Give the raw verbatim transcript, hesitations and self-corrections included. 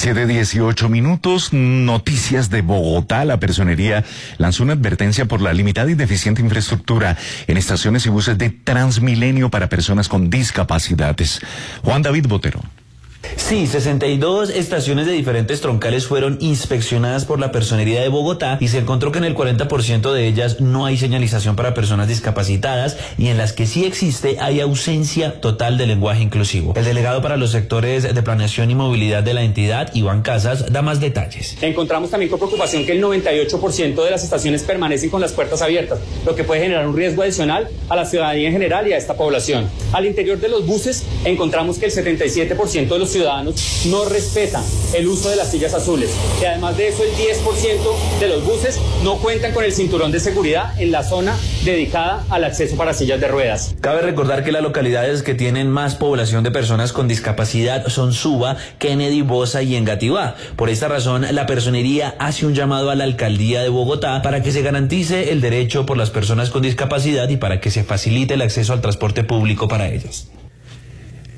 siete dieciocho minutos, noticias de Bogotá. La Personería lanzó una advertencia por la limitada y deficiente infraestructura en estaciones y buses de Transmilenio para personas con discapacidades. Juan David Botero. Sí, sesenta y dos estaciones de diferentes troncales fueron inspeccionadas por la Personería de Bogotá y se encontró que en el cuarenta por ciento de ellas no hay señalización para personas discapacitadas y en las que sí existe hay ausencia total de lenguaje inclusivo. El delegado para los sectores de planeación y movilidad de la entidad, Iván Casas, da más detalles. Encontramos también con preocupación que el noventa y ocho por ciento de las estaciones permanecen con las puertas abiertas, lo que puede generar un riesgo adicional a la ciudadanía en general y a esta población. Al interior de los buses encontramos que el setenta y siete por ciento de los ciudadanos no respetan el uso de las sillas azules y además de eso el diez por ciento de los buses no cuentan con el cinturón de seguridad en la zona dedicada al acceso para sillas de ruedas. Cabe recordar que las localidades que tienen más población de personas con discapacidad son Suba, Kennedy, Bosa y Engativá. Por esta razón, la Personería hace un llamado a la Alcaldía de Bogotá para que se garantice el derecho por las personas con discapacidad y para que se facilite el acceso al transporte público para ellas.